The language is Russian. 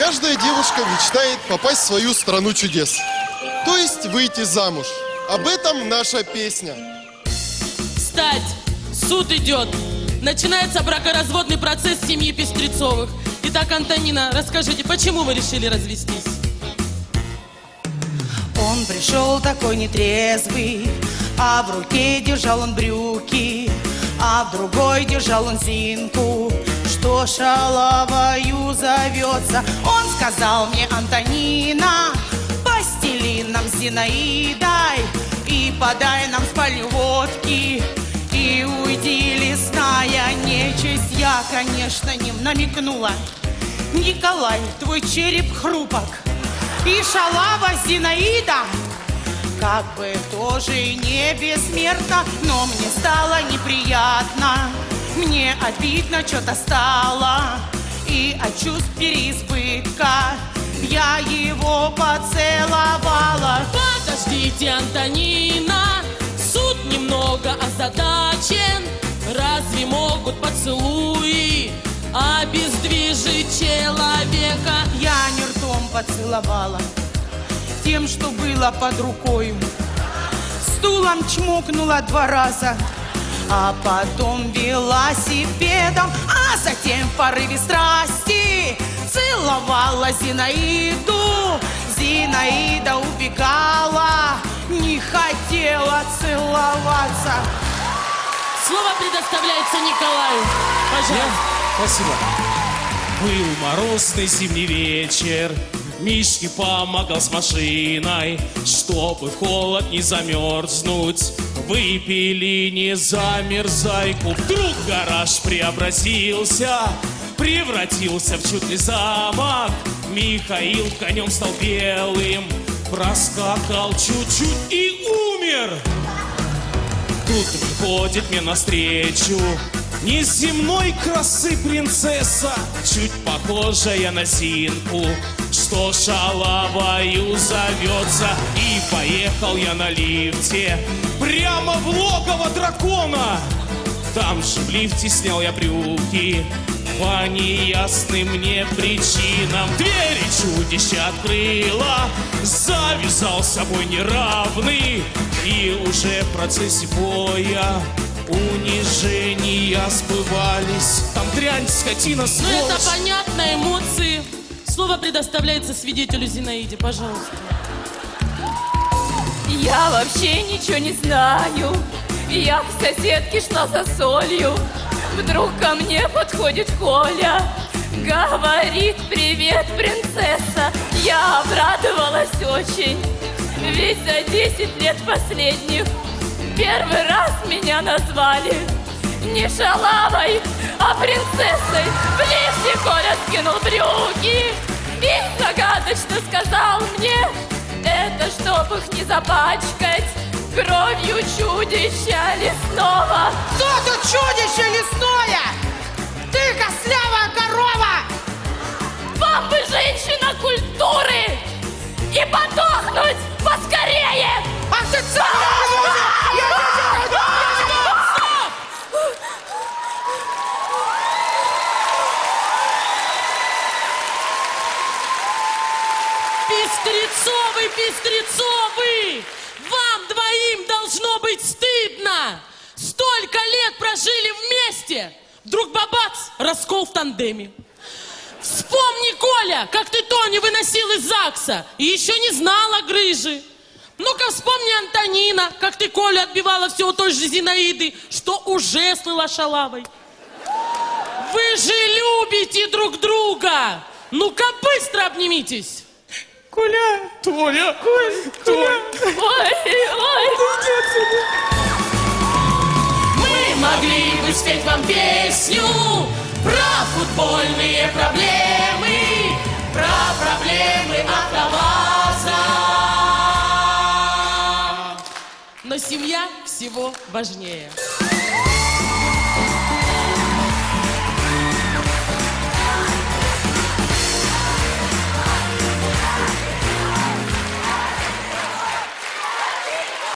Каждая девушка мечтает попасть в свою страну чудес. То есть выйти замуж. Об этом наша песня. Встать! Суд идет. Начинается бракоразводный процесс семьи Пестрецовых. Итак, Антонина, расскажите, почему вы решили развестись? Он пришел такой нетрезвый, а в руке держал он брюки, а в другой держал он Зинку, что шалавою зовется. Он сказал мне: Антонина, постели нам с Зинаидой и подай нам спальню водки, и уйди, лесная нечисть. Я, конечно, не намекнула: Николай, твой череп хрупок, и шалава Зинаида как бы тоже не бессмертна. Но мне стало неприятно, мне обидно что-то стало, и от чувств переизбытка я его поцеловала. Подождите, Антонина, суд немного озадачен. Разве могут поцелуи обездвижить человека? Я не ртом поцеловала, тем, что было под рукой. Стулом чмокнула 2 раза, а потом велосипедом, а затем в порыве страсти целовала Зинаиду. Зинаида убегала, не хотела целоваться. Слово предоставляется Николаю. Пожалуйста. Спасибо. Был морозный зимний вечер, Мишке помогал с машиной, чтобы в холод не замерзнуть. Выпили не замерзайку. Вдруг гараж преобразился, превратился в чудный замок. Михаил конем стал белым, проскакал чуть-чуть и умер. Тут выходит мне навстречу неземной красы принцесса, чуть похожая на Зинку, что шалавою зовется. И поехал я на лифте прямо в логово дракона. Там же в лифте снял я брюки по неясным мне причинам. Двери чудище открыла, завязал с собой неравный, и уже в процессе боя унижения сбывались. Там дрянь, скотина, сволочь. Ну это понятно, эмоции. Слово предоставляется свидетелю Зинаиде, пожалуйста. Я вообще ничего не знаю. Я к соседке шла за солью. Вдруг ко мне подходит Коля, говорит: привет, принцесса. Я обрадовалась очень, ведь за 10 лет последних первый раз меня назвали не шалавой, а принцессой. В лифте Коля скинул брюки и загадочно сказал мне: это чтоб их не запачкать кровью чудища лесного. Кто тут чудище лесное? Ты кослявая корова! Вам бы, женщина культуры, и подохнуть поскорее! Ах ты целая! Пестрецовы, Пестрецовы! Вам двоим должно быть стыдно! Столько лет прожили вместе! Вдруг бабац, раскол в тандеме. Вспомни, Коля, как ты Тони выносил из ЗАГСа и еще не знала грыжи. Ну-ка вспомни, Антонина, как ты Колю отбивала все у той же Зинаиды, что уже слыла шалавой. Вы же любите друг друга! Ну-ка быстро обнимитесь! Коля! Толя! Коля! Ой, ой! Мы могли бы спеть вам песню про футбольные проблемы, про проблемы АвтоВАЗа. Но семья всего важнее.